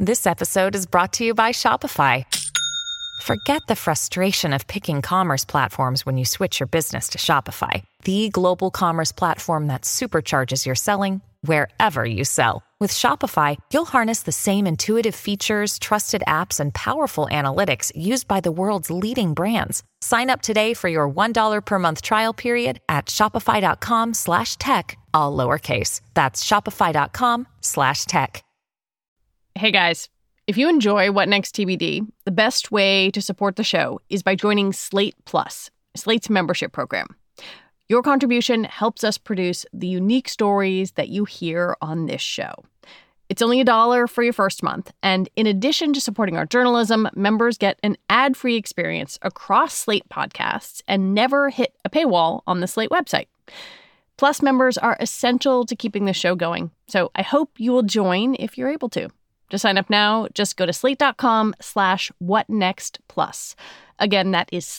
This episode is brought to you by Shopify. Forget the frustration of picking commerce platforms when you switch your business to Shopify, the global commerce platform that supercharges your selling wherever you sell. With Shopify, you'll harness the same intuitive features, trusted apps, and powerful analytics used by the world's leading brands. Sign up today for your $1 per month trial period at shopify.com/tech, all lowercase. That's shopify.com/tech. Hey guys, if you enjoy What Next TBD, the best way to support the show is by joining Slate Plus, Slate's membership program. Your contribution helps us produce the unique stories that you hear on this show. It's only $1 for your first month, and in addition to supporting our journalism, members get an ad-free experience across Slate podcasts and never hit a paywall on the Slate website. Plus members are essential to keeping the show going, so I hope you will join if you're able to. To sign up now, just go to slate.com/whatnextplus. Again, that is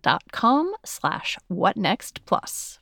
slate.com/whatnextplus.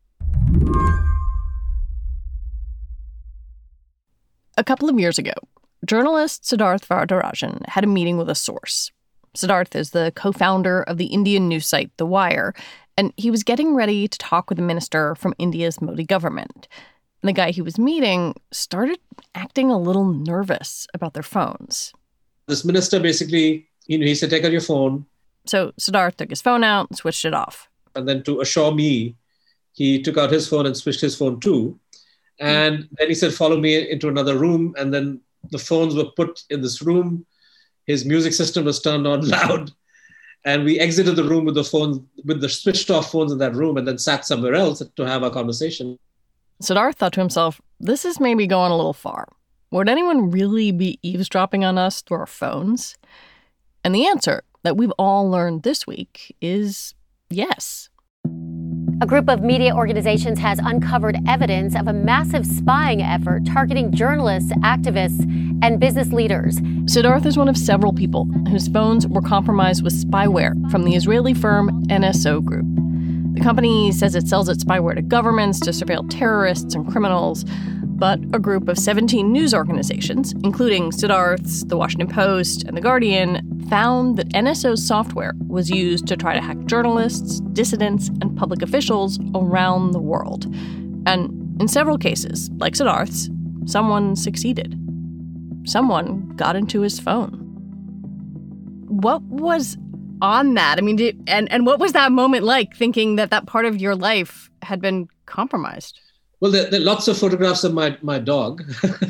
A couple of years ago, journalist Siddharth Varadarajan had a meeting with a source. Siddharth is the co-founder of the Indian news site The Wire, and he was getting ready to talk with a minister from India's Modi government. And the guy he was meeting started acting a little nervous about their phones. This minister basically, he said, take out your phone. So Siddharth took his phone out and switched it off. And then to assure me, he took out his phone and switched his phone too. And then he said, follow me into another room. And then the phones were put in this room. His music system was turned on loud. And we exited the room with the phone, with the switched off phones in that room, and then sat somewhere else to have our conversation. Siddharth thought to himself, this is maybe going a little far. Would anyone really be eavesdropping on us through our phones? And the answer that we've all learned this week is yes. A group of media organizations has uncovered evidence of a massive spying effort targeting journalists, activists, and business leaders. Siddharth is one of several people whose phones were compromised with spyware from the Israeli firm NSO Group. The company says it sells its spyware to governments to surveil terrorists and criminals, but a group of 17 news organizations, including Siddharth's, The Washington Post, and The Guardian, found that NSO's software was used to try to hack journalists, dissidents, and public officials around the world. And in several cases, like Siddharth's, someone succeeded. Someone got into his phone. What was on that? I mean, and what was that moment like, thinking that that part of your life had been compromised? Well, there are lots of photographs of my dog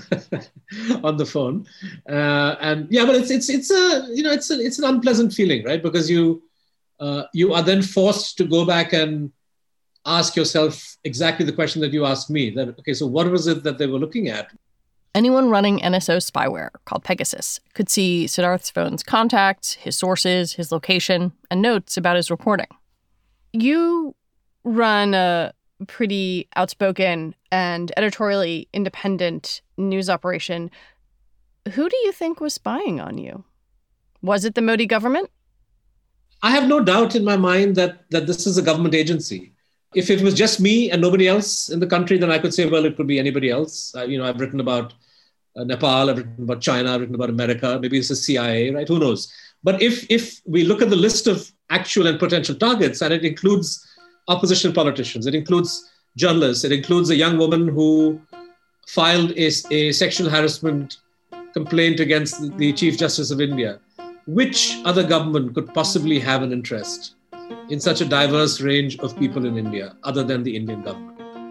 on the phone, and yeah, but it's an unpleasant feeling, right? Because you are then forced to go back and ask yourself exactly the question that you asked me. That okay, so what was it that they were looking at? Anyone running NSO spyware, called Pegasus, could see Siddharth's phone's contacts, his sources, his location, and notes about his reporting. You run a pretty outspoken and editorially independent news operation. Who do you think was spying on you? Was it the Modi government? I have no doubt in my mind that this is a government agency. If it was just me and nobody else in the country, then I could say, well, it could be anybody else. I've written about Nepal, I've written about China, I've written about America. Maybe it's the CIA, right? Who knows? But if we look at the list of actual and potential targets, and it includes opposition politicians, it includes journalists, it includes a young woman who filed a sexual harassment complaint against the Chief Justice of India. Which other government could possibly have an interest in such a diverse range of people in India, other than the Indian government?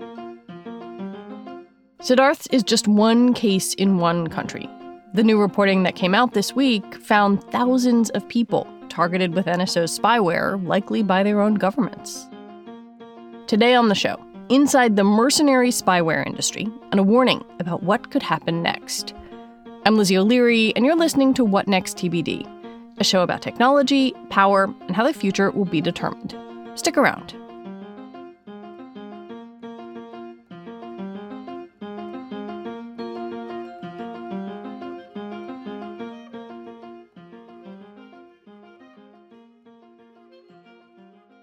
Siddharth's is just one case in one country. The new reporting that came out this week found thousands of people targeted with NSO's spyware, likely by their own governments. Today on the show, inside the mercenary spyware industry and a warning about what could happen next. I'm Lizzie O'Leary, and you're listening to What Next TBD, a show about technology, power, and how the future will be determined. Stick around.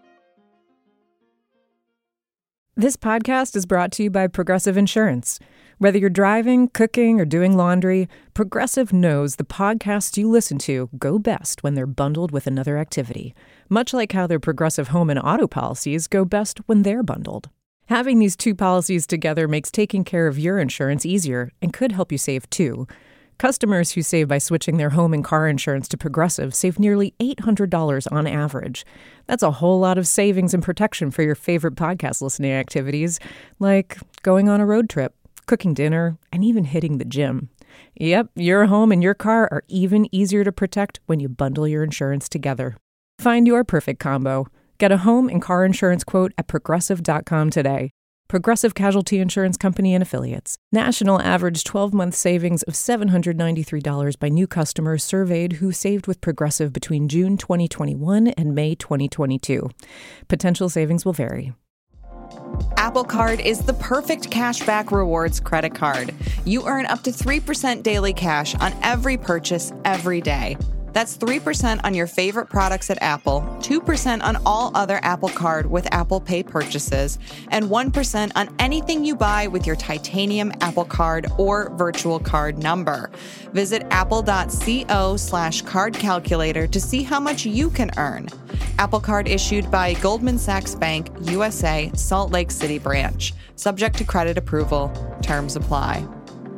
This podcast is brought to you by Progressive Insurance. Whether you're driving, cooking, or doing laundry, Progressive knows the podcasts you listen to go best when they're bundled with another activity, much like how their Progressive home and auto policies go best when they're bundled. Having these two policies together makes taking care of your insurance easier and could help you save too. Customers who save by switching their home and car insurance to Progressive save nearly $800 on average. That's a whole lot of savings and protection for your favorite podcast listening activities, like going on a road trip, cooking dinner, and even hitting the gym. Yep, your home and your car are even easier to protect when you bundle your insurance together. Find your perfect combo. Get a home and car insurance quote at Progressive.com today. Progressive Casualty Insurance Company and Affiliates. National average 12-month savings of $793 by new customers surveyed who saved with Progressive between June 2021 and May 2022. Potential savings will vary. Apple Card is the perfect cashback rewards credit card. You earn up to 3% daily cash on every purchase every day. That's 3% on your favorite products at Apple, 2% on all other Apple Card with Apple Pay purchases, and 1% on anything you buy with your titanium Apple Card or virtual card number. Visit apple.co/card calculator to see how much you can earn. Apple Card issued by Goldman Sachs Bank, USA, Salt Lake City branch. Subject to credit approval. Terms apply.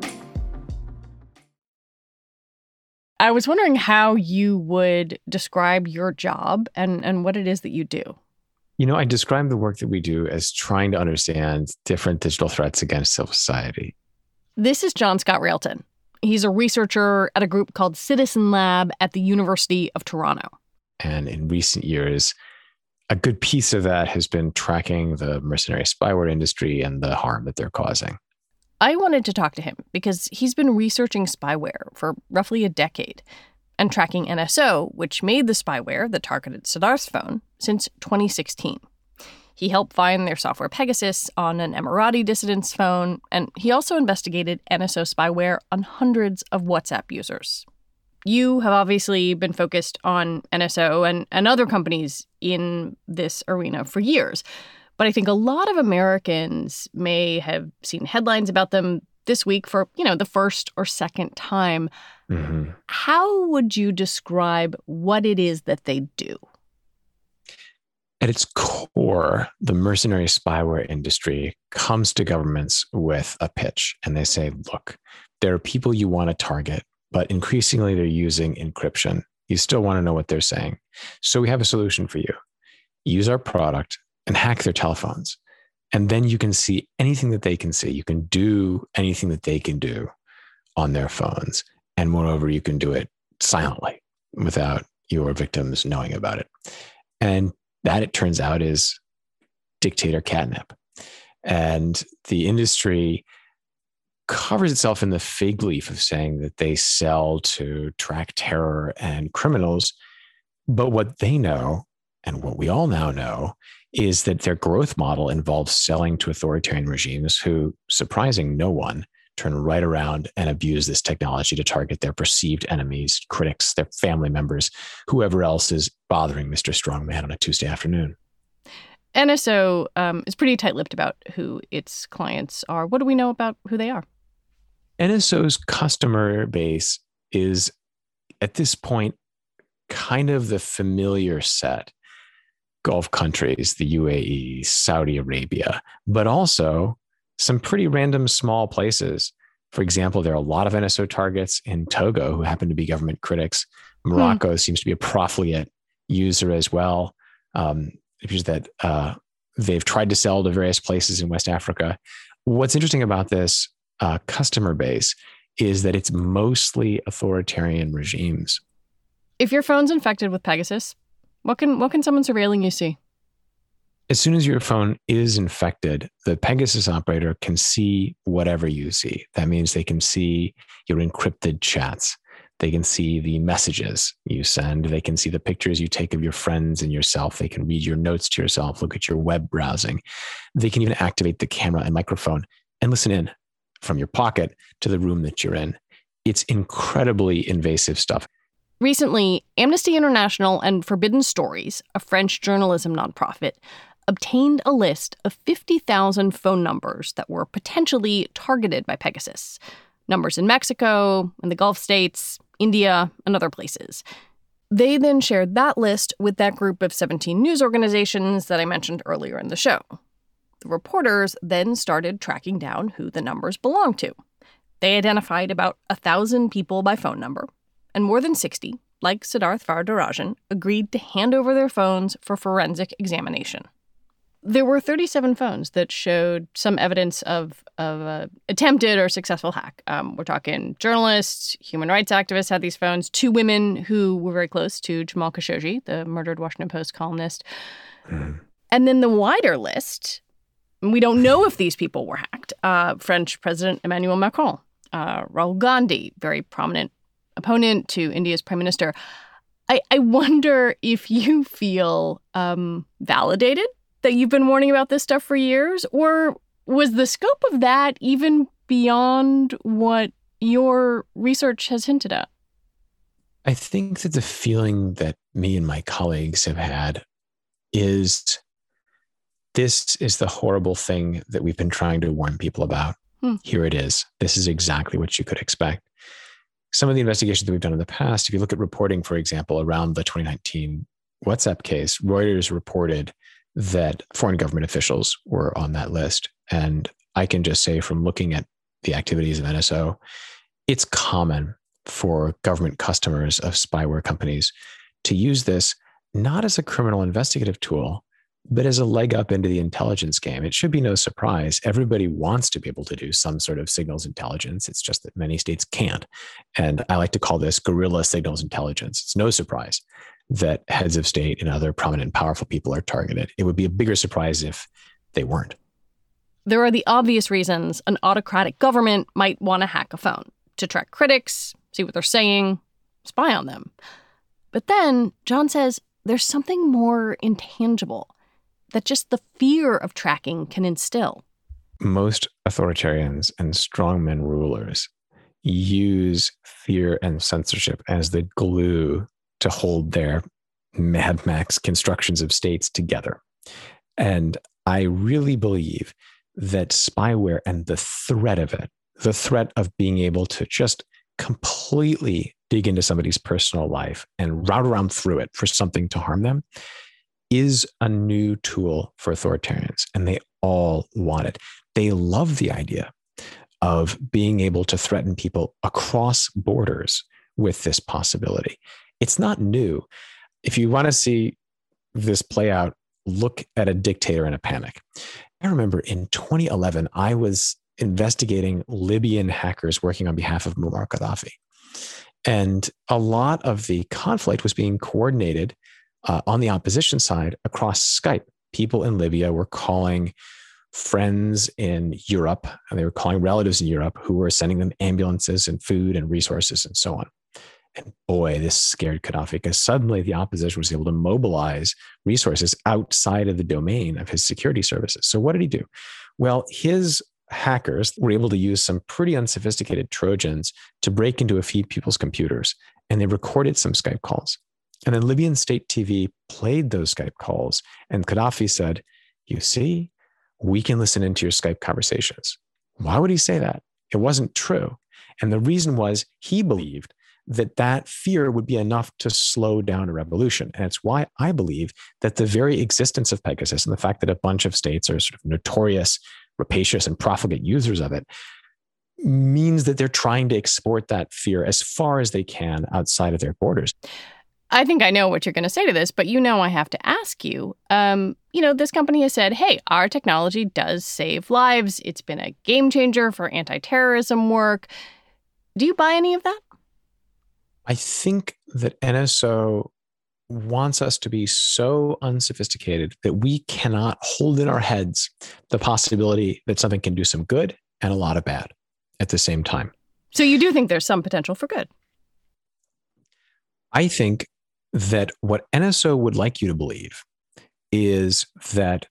I was wondering how you would describe your job and what it is that you do. You know, I describe the work that we do as trying to understand different digital threats against civil society. This is John Scott Railton. He's a researcher at a group called Citizen Lab at the University of Toronto. And in recent years, a good piece of that has been tracking the mercenary spyware industry and the harm that they're causing. I wanted to talk to him because he's been researching spyware for roughly a decade and tracking NSO, which made the spyware that targeted Siddharth's phone, since 2016. He helped find their software Pegasus on an Emirati dissident's phone, and he also investigated NSO spyware on hundreds of WhatsApp users. You have obviously been focused on NSO and other companies in this arena for years. But I think a lot of Americans may have seen headlines about them this week for, the first or second time. Mm-hmm. How would you describe what it is that they do? At its core, the mercenary spyware industry comes to governments with a pitch. And they say, look, there are people you want to target, but increasingly they're using encryption. You still want to know what they're saying. So we have a solution for you. Use our product and hack their telephones. And then you can see anything that they can see. You can do anything that they can do on their phones. And moreover, you can do it silently without your victims knowing about it. And that, it turns out, is dictator catnip. And the industry covers itself in the fig leaf of saying that they sell to track terror and criminals. But what they know, and what we all now know, is that their growth model involves selling to authoritarian regimes who, surprising no one, turn right around and abuse this technology to target their perceived enemies, critics, their family members, whoever else is bothering Mr. Strongman on a Tuesday afternoon. NSO is pretty tight-lipped about who its clients are. What do we know about who they are? NSO's customer base is, at this point, kind of the familiar set. Gulf countries, the UAE, Saudi Arabia, but also some pretty random small places. For example, there are a lot of NSO targets in Togo who happen to be government critics. Morocco seems to be a profligate user as well. It appears that they've tried to sell to various places in West Africa. What's interesting about this customer base is that it's mostly authoritarian regimes. If your phone's infected with Pegasus, what can someone surveilling you see? As soon as your phone is infected, the Pegasus operator can see whatever you see. That means they can see your encrypted chats. They can see the messages you send. They can see the pictures you take of your friends and yourself. They can read your notes to yourself, look at your web browsing. They can even activate the camera and microphone and listen in from your pocket to the room that you're in. It's incredibly invasive stuff. Recently, Amnesty International and Forbidden Stories, a French journalism nonprofit, obtained a list of 50,000 phone numbers that were potentially targeted by Pegasus. Numbers in Mexico, in the Gulf states, India, and other places. They then shared that list with that group of 17 news organizations that I mentioned earlier in the show. The reporters then started tracking down who the numbers belonged to. They identified about 1,000 people by phone number, and more than 60, like Siddharth Varadarajan, agreed to hand over their phones for forensic examination. There were 37 phones that showed some evidence of attempted or successful hack. We're talking journalists, human rights activists had these phones, 2 women who were very close to Jamal Khashoggi, the murdered Washington Post columnist. And then the wider list, we don't know if these people were hacked. French President Emmanuel Macron, Rahul Gandhi, very prominent opponent to India's prime minister. I wonder if you feel validated that you've been warning about this stuff for years, or was the scope of that even beyond what your research has hinted at? I think that the feeling that me and my colleagues have had is this is the horrible thing that we've been trying to warn people about. Here it is. This is exactly what you could expect. Some of the investigations that we've done in the past, if you look at reporting, for example, around the 2019 WhatsApp case, Reuters reported that foreign government officials were on that list. And I can just say from looking at the activities of NSO, it's common for government customers of spyware companies to use this not as a criminal investigative tool, but as a leg up into the intelligence game. It should be no surprise. Everybody wants to be able to do some sort of signals intelligence. It's just that many states can't. And I like to call this guerrilla signals intelligence. It's no surprise that heads of state and other prominent, powerful people are targeted. It would be a bigger surprise if they weren't. There are the obvious reasons an autocratic government might want to hack a phone, to track critics, see what they're saying, spy on them. But then John says there's something more intangible that just the fear of tracking can instill. Most authoritarians and strongmen rulers use fear and censorship as the glue to hold their Mad Max constructions of states together. And I really believe that spyware and the threat of it, the threat of being able to just completely dig into somebody's personal life and route around through it for something to harm them, is a new tool for authoritarians. And they all want it. They love the idea of being able to threaten people across borders with this possibility. It's not new. If you want to see this play out, look at a dictator in a panic. I remember in 2011, I was investigating Libyan hackers working on behalf of Muammar Gaddafi. And a lot of the conflict was being coordinated on the opposition side across Skype. People in Libya were calling friends in Europe, and they were calling relatives in Europe who were sending them ambulances and food and resources and so on. And boy, this scared Gaddafi, because suddenly the opposition was able to mobilize resources outside of the domain of his security services. So what did he do? Well, his hackers were able to use some pretty unsophisticated Trojans to break into a few people's computers, and they recorded some Skype calls. And then Libyan state TV played those Skype calls, and Gaddafi said, "You see, we can listen into your Skype conversations." Why would he say that? It wasn't true. And the reason was he believed that that fear would be enough to slow down a revolution. And it's why I believe that the very existence of Pegasus and the fact that a bunch of states are sort of notorious, rapacious, and profligate users of it means that they're trying to export that fear as far as they can outside of their borders. I think I know what you're going to say to this, but I have to ask you. This company has said, hey, our technology does save lives. It's been a game changer for anti-terrorism work. Do you buy any of that? I think that NSO wants us to be so unsophisticated that we cannot hold in our heads the possibility that something can do some good and a lot of bad at the same time. So you do think there's some potential for good? I think that what NSO would like you to believe is that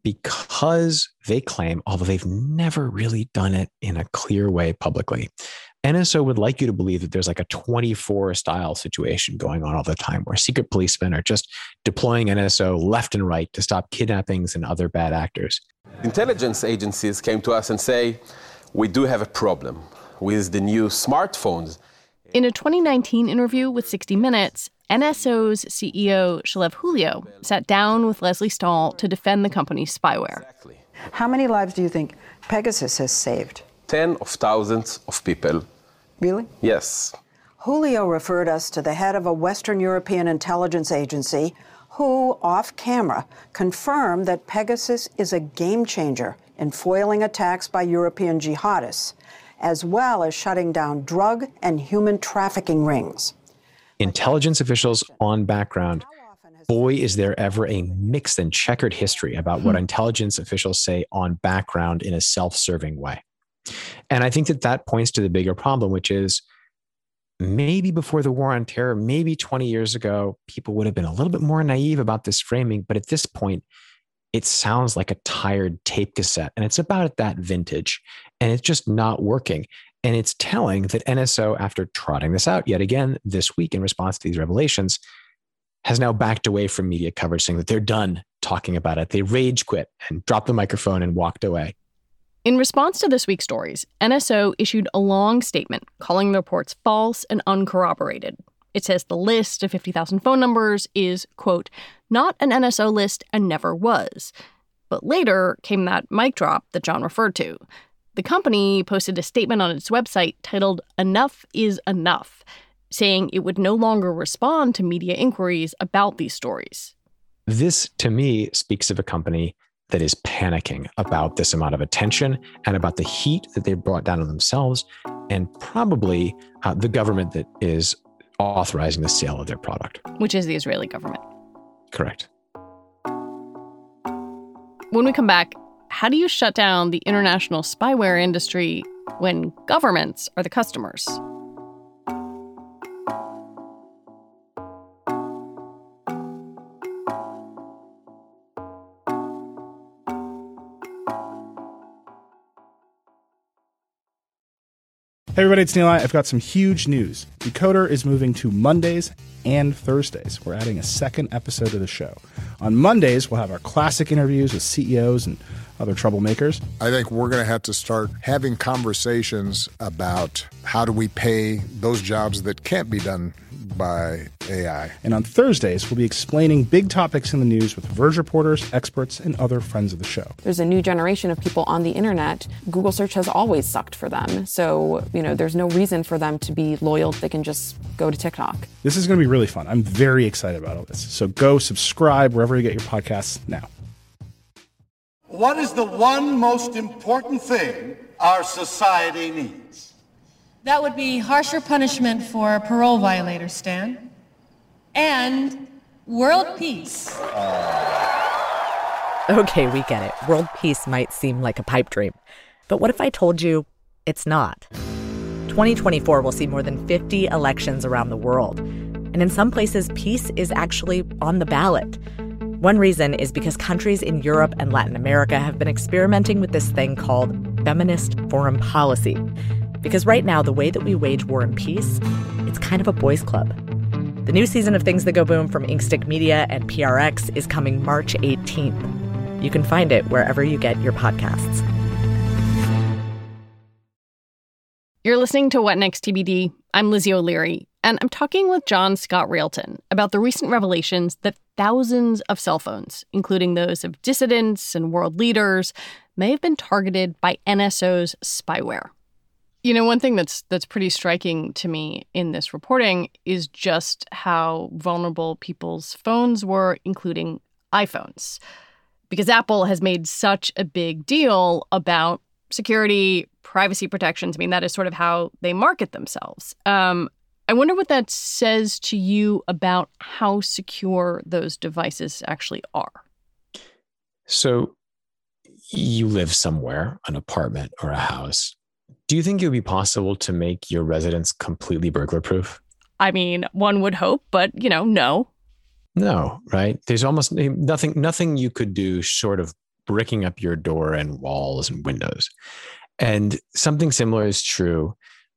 because they claim, although they've never really done it in a clear way publicly, NSO would like you to believe that there's like a 24 style situation going on all the time where secret policemen are just deploying NSO left and right to stop kidnappings and other bad actors. Intelligence agencies came to us and say, we do have a problem with the new smartphones. In a 2019 interview with 60 Minutes, NSO's CEO, Shalev Julio, sat down with Leslie Stahl to defend the company's spyware. Exactly. How many lives do you think Pegasus has saved? Tens of thousands of people. Really? Yes. Julio referred us to the head of a Western European intelligence agency who, off camera, confirmed that Pegasus is a game changer in foiling attacks by European jihadists, as well as shutting down drug and human trafficking rings. Intelligence officials on background. Boy, is there ever a mixed and checkered history about what intelligence officials say on background in a self-serving way. And I think that that points to the bigger problem, which is maybe before the war on terror, maybe 20 years ago, people would have been a little bit more naive about this framing. But at this point, it sounds like a tired tape cassette, and it's about at that vintage, and it's just not working. And it's telling that NSO, after trotting this out yet again this week in response to these revelations, has now backed away from media coverage, saying that they're done talking about it. They rage quit and dropped the microphone and walked away. In response to this week's stories, NSO issued a long statement calling the reports false and uncorroborated. It says the list of 50,000 phone numbers is, quote, not an NSO list and never was. But later came that mic drop that John referred to. The company posted a statement on its website titled "Enough is Enough," saying it would no longer respond to media inquiries about these stories. This, to me, speaks of a company that is panicking about this amount of attention and about the heat that they brought down on themselves, and probably the government that is authorizing the sale of their product. Which is the Israeli government. Correct. When we come back, how do you shut down the international spyware industry when governments are the customers? Hey everybody, it's Neil. I've got some huge news. Decoder is moving to Mondays and Thursdays. We're adding a second episode to the show. On Mondays, we'll have our classic interviews with CEOs and other troublemakers. I think we're going to have to start having conversations about how do we pay those jobs that can't be done by AI. And on Thursdays, we'll be explaining big topics in the news with Verge reporters, experts, and other friends of the show. There's a new generation of people on the internet. Google search has always sucked for them. So, there's no reason for them to be loyal. They can just go to TikTok. This is going to be really fun. I'm very excited about all this. So go subscribe wherever you get your podcasts now. What is the one most important thing our society needs? That would be harsher punishment for parole violators, Stan. And world peace. Okay, we get it. World peace might seem like a pipe dream. But what if I told you it's not? 2024 will see more than 50 elections around the world. And in some places, peace is actually on the ballot. One reason is because countries in Europe and Latin America have been experimenting with this thing called feminist foreign policy. Because right now, the way that we wage war and peace, it's kind of a boys' club. The new season of Things That Go Boom from Inkstick Media and PRX is coming March 18th. You can find it wherever you get your podcasts. You're listening to What Next TBD. I'm Lizzie O'Leary, and I'm talking with John Scott Railton about the recent revelations that thousands of cell phones, including those of dissidents and world leaders, may have been targeted by NSO's spyware. One thing that's pretty striking to me in this reporting is just how vulnerable people's phones were, including iPhones. Because Apple has made such a big deal about security, privacy protections. That is sort of how they market themselves. I wonder what that says to you about how secure those devices actually are. So you live somewhere, an apartment or a house. Do you think it would be possible to make your residence completely burglar-proof? One would hope, but, no. No, right? There's almost nothing you could do short of bricking up your door and walls and windows. And something similar is true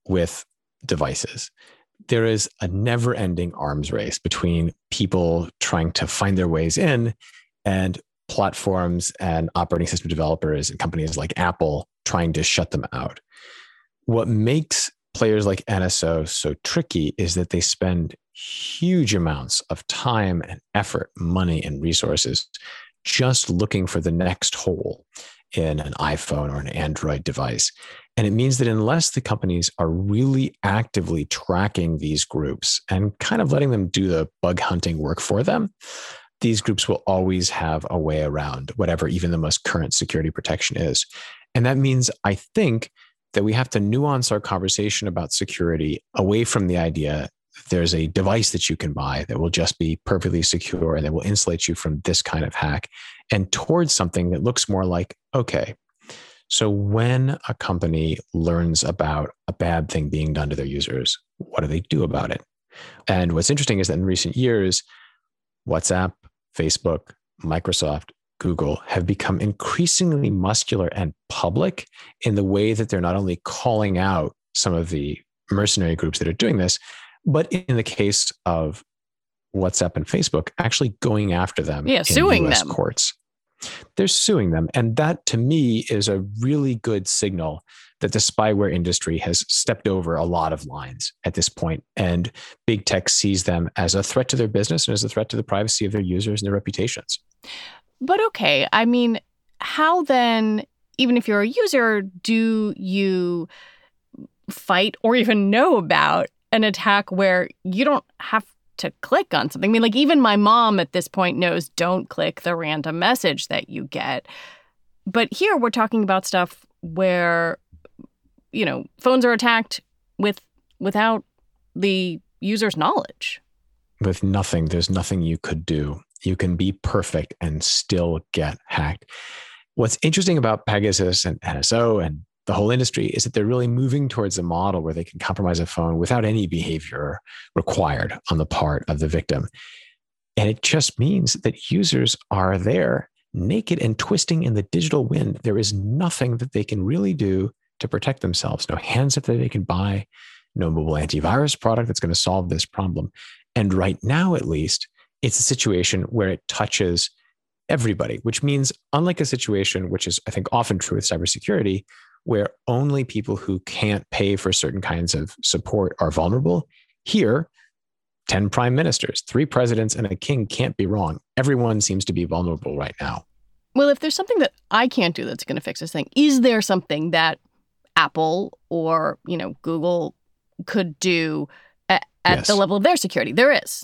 with devices. There is a never-ending arms race between people trying to find their ways in and platforms and operating system developers and companies like Apple trying to shut them out. What makes players like NSO so tricky is that they spend huge amounts of time and effort, money and resources just looking for the next hole in an iPhone or an Android device. And it means that unless the companies are really actively tracking these groups and kind of letting them do the bug hunting work for them, these groups will always have a way around whatever even the most current security protection is. And that means, I think, that we have to nuance our conversation about security away from the idea there's a device that you can buy that will just be perfectly secure and that will insulate you from this kind of hack, and towards something that looks more like, okay, so when a company learns about a bad thing being done to their users, what do they do about it? And what's interesting is that in recent years, WhatsApp, Facebook, Microsoft, Google have become increasingly muscular and public in the way that they're not only calling out some of the mercenary groups that are doing this, but in the case of WhatsApp and Facebook, actually going after them in suing US them. Courts. They're suing them. And that, to me, is a really good signal that the spyware industry has stepped over a lot of lines at this point, and big tech sees them as a threat to their business and as a threat to the privacy of their users and their reputations. But okay, I mean, how then, even if you're a user, do you fight or even know about an attack where you don't have to click on something? I mean, like, even my mom at this point knows don't click the random message that you get. But here we're talking about stuff where, you know, phones are attacked without the user's knowledge. With nothing, there's nothing you could do. You can be perfect and still get hacked. What's interesting about Pegasus and NSO and the whole industry is that they're really moving towards a model where they can compromise a phone without any behavior required on the part of the victim. And it just means that users are there naked and twisting in the digital wind. There is nothing that they can really do to protect themselves. No handset that they can buy, no mobile antivirus product that's going to solve this problem. And right now, at least, it's a situation where it touches everybody, which means, unlike a situation, which is, I think, often true with cybersecurity, where only people who can't pay for certain kinds of support are vulnerable, here, 10 prime ministers, 3 presidents, and a king can't be wrong. Everyone seems to be vulnerable right now. Well, if there's something that I can't do that's going to fix this thing, is there something that Apple or, you know, Google could do at Yes. the level of their security? There is.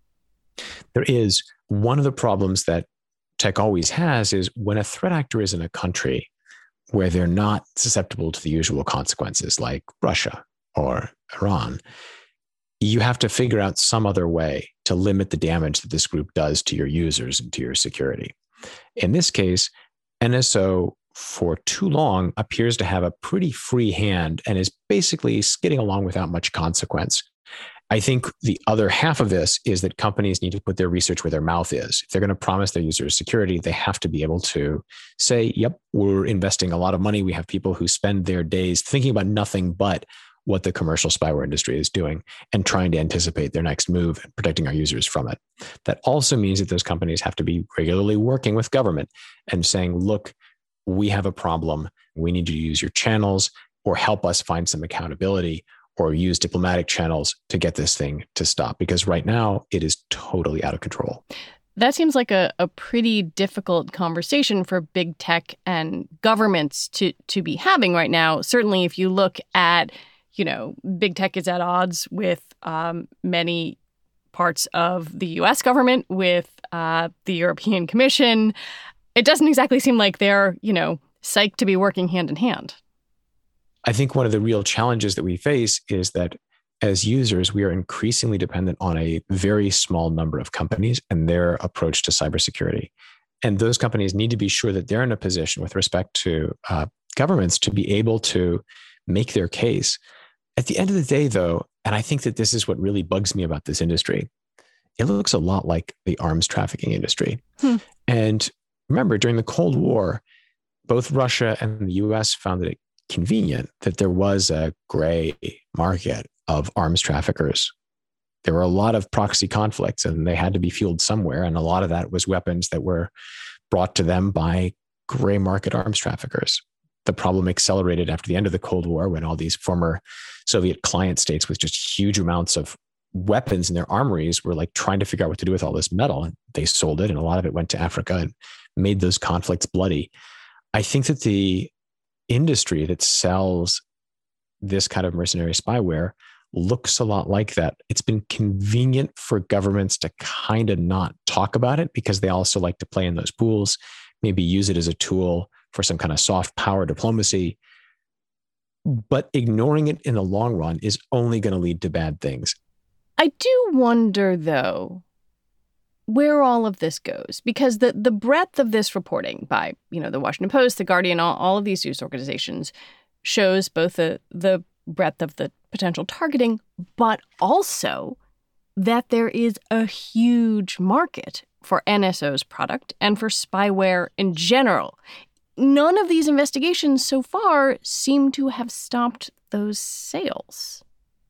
There is. One of the problems that tech always has is when a threat actor is in a country where they're not susceptible to the usual consequences, like Russia or Iran, you have to figure out some other way to limit the damage that this group does to your users and to your security. In this case, NSO for too long appears to have a pretty free hand and is basically skidding along without much consequence. I think the other half of this is that companies need to put their research where their mouth is. If they're going to promise their users security, they have to be able to say, yep, we're investing a lot of money. We have people who spend their days thinking about nothing but what the commercial spyware industry is doing and trying to anticipate their next move and protecting our users from it. That also means that those companies have to be regularly working with government and saying, look, we have a problem. We need you to use your channels or help us find some accountability, or use diplomatic channels to get this thing to stop. Because right now, it is totally out of control. That seems like a pretty difficult conversation for big tech and governments to be having right now. Certainly, if you look at, you know, big tech is at odds with many parts of the U.S. government, with the European Commission. It doesn't exactly seem like they're, you know, psyched to be working hand in hand. I think one of the real challenges that we face is that as users, we are increasingly dependent on a very small number of companies and their approach to cybersecurity. And those companies need to be sure that they're in a position with respect to governments to be able to make their case. At the end of the day, though, and I think that this is what really bugs me about this industry, it looks a lot like the arms trafficking industry. And remember, during the Cold War, both Russia and the US found that it convenient that there was a gray market of arms traffickers. There were a lot of proxy conflicts and they had to be fueled somewhere. And a lot of that was weapons that were brought to them by gray market arms traffickers. The problem accelerated after the end of the Cold War when all these former Soviet client states with just huge amounts of weapons in their armories were like trying to figure out what to do with all this metal. And they sold it. And a lot of it went to Africa and made those conflicts bloody. I think that the industry that sells this kind of mercenary spyware looks a lot like that. It's been convenient for governments to kind of not talk about it because they also like to play in those pools, maybe use it as a tool for some kind of soft power diplomacy. But ignoring it in the long run is only going to lead to bad things. I do wonder, though, where all of this goes, because the breadth of this reporting by, the Washington Post, The Guardian, all of these news organizations shows both the breadth of the potential targeting, but also that there is a huge market for NSO's product and for spyware in general. None of these investigations so far seem to have stopped those sales.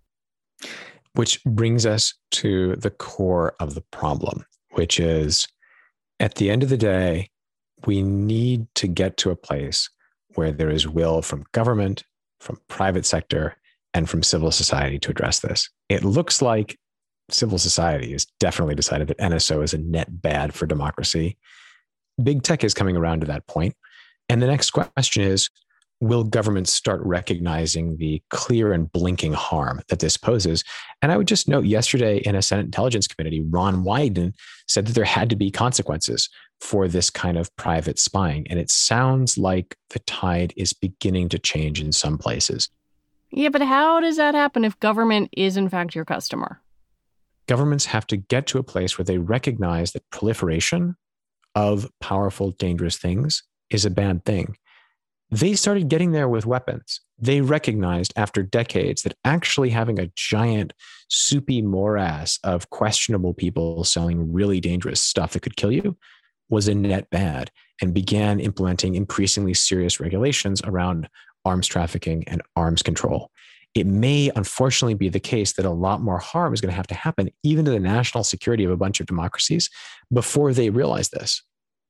Which brings us to the core of the problem, which is, at the end of the day, we need to get to a place where there is will from government, from private sector, and from civil society to address this. It looks like civil society has definitely decided that NSO is a net bad for democracy. Big tech is coming around to that point. And the next question is, will governments start recognizing the clear and blinking harm that this poses? And I would just note, yesterday in a Senate Intelligence Committee, Ron Wyden said that there had to be consequences for this kind of private spying. And it sounds like the tide is beginning to change in some places. Yeah, but how does that happen if government is in fact your customer? Governments have to get to a place where they recognize that proliferation of powerful, dangerous things is a bad thing. They started getting there with weapons. They recognized after decades that actually having a giant soupy morass of questionable people selling really dangerous stuff that could kill you was a net bad, and began implementing increasingly serious regulations around arms trafficking and arms control. It may unfortunately be the case that a lot more harm is going to happen even to the national security of a bunch of democracies before they realize this.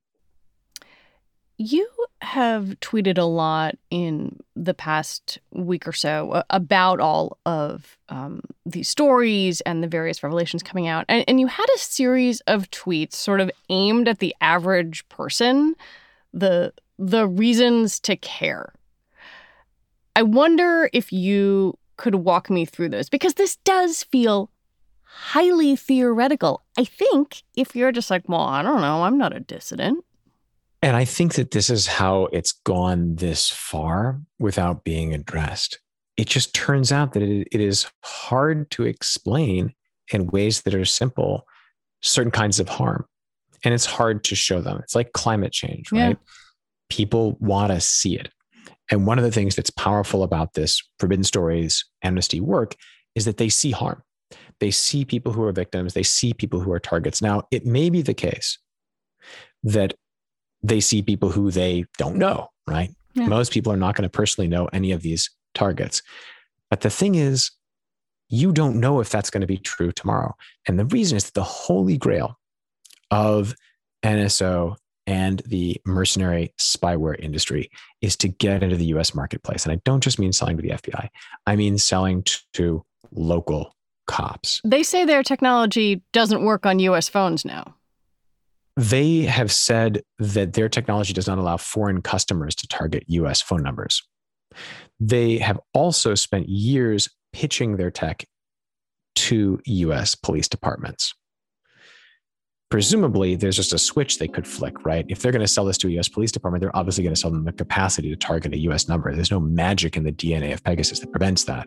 You have tweeted a lot in the past week or so about all of these stories and the various revelations coming out. And you had a series of tweets sort of aimed at the average person, the reasons to care. I wonder if you could walk me through those, because this does feel highly theoretical. I think if you're just like, well, I don't know, I'm not a dissident. And I think that this is how it's gone this far without being addressed. It just turns out that it is hard to explain in ways that are simple certain kinds of harm. And it's hard to show them. It's like climate change, right? Yeah. People want to see it. And one of the things that's powerful about this Forbidden Stories amnesty work is that they see harm. They see people who are victims. They see people who are targets. Now, it may be the case that they see people who they don't know, right? Yeah. Most people are not going to personally know any of these targets. But the thing is, you don't know if that's going to be true tomorrow. And the reason is that the holy grail of NSO and the mercenary spyware industry is to get into the US marketplace. And I don't just mean selling to the FBI. I mean selling to local cops. They say their technology doesn't work on US phones now. They have said that their technology does not allow foreign customers to target US phone numbers. They have also spent years pitching their tech to US police departments. Presumably, there's just a switch they could flick, right? If they're going to sell this to a US police department, they're obviously going to sell them the capacity to target a US number. There's no magic in the DNA of Pegasus that prevents that.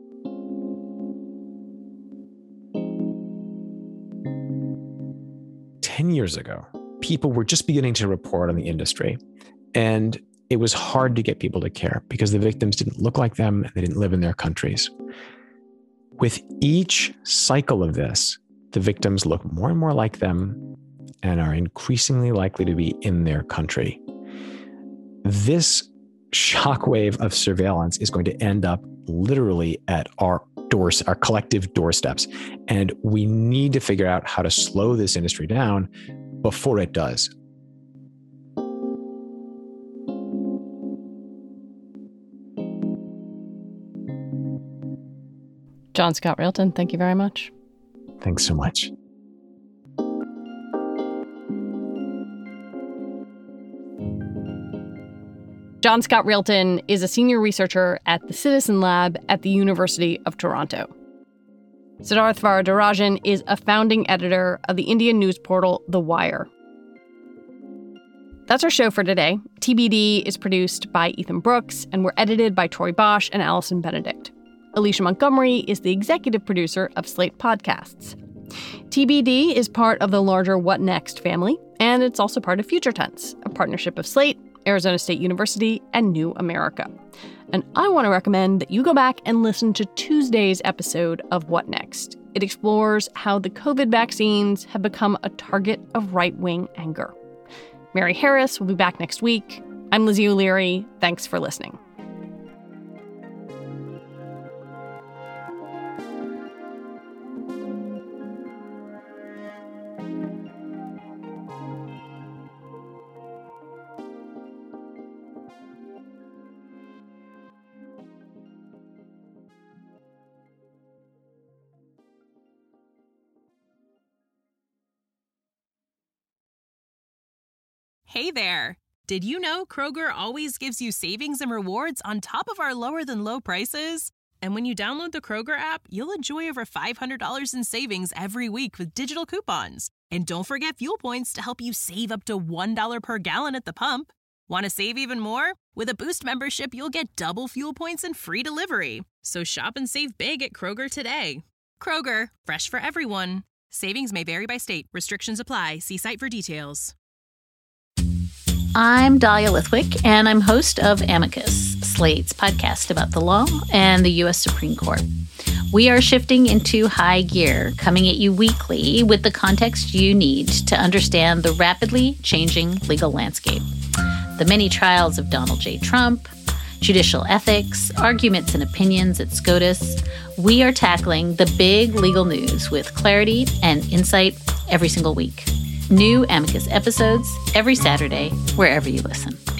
Ten years ago, people were just beginning to report on the industry, and it was hard to get people to care because the victims didn't look like them and they didn't live in their countries. With each cycle of this, the victims look more and more like them and are increasingly likely to be in their country. This shockwave of surveillance is going to end up literally at our doors, our collective doorsteps. And we need to figure out how to slow this industry down before it does. John Scott Railton, thank you very much. Thanks so much. John Scott Railton is a senior researcher at the Citizen Lab at the University of Toronto. Siddharth Varadarajan is a founding editor of the Indian news portal The Wire. That's our show for today. TBD is produced by Ethan Brooks, and we're edited by Tori Bosch and Allison Benedict. Alicia Montgomery is the executive producer of Slate Podcasts. TBD is part of the larger What Next family, and it's also part of Future Tense, a partnership of Slate, Arizona State University, and New America. And I want to recommend that you go back and listen to Tuesday's episode of What Next. It explores how the COVID vaccines have become a target of right-wing anger. Mary Harris will be back next week. I'm Lizzie O'Leary. Thanks for listening. Hey there! Did you know Kroger always gives you savings and rewards on top of our lower-than-low prices? And when you download the Kroger app, you'll enjoy over $500 in savings every week with digital coupons. And don't forget fuel points to help you save up to $1 per gallon at the pump. Want to save even more? With a Boost membership, you'll get double fuel points and free delivery. So shop and save big at Kroger today. Kroger, fresh for everyone. Savings may vary by state. Restrictions apply. See site for details. I'm Dahlia Lithwick, and I'm host of Amicus, Slate's podcast about the law and the U.S. Supreme Court. We are shifting into high gear, coming at you weekly with the context you need to understand the rapidly changing legal landscape. The many trials of Donald J. Trump, judicial ethics, arguments and opinions at SCOTUS. We are tackling the big legal news with clarity and insight every single week. New Amicus episodes every Saturday, wherever you listen.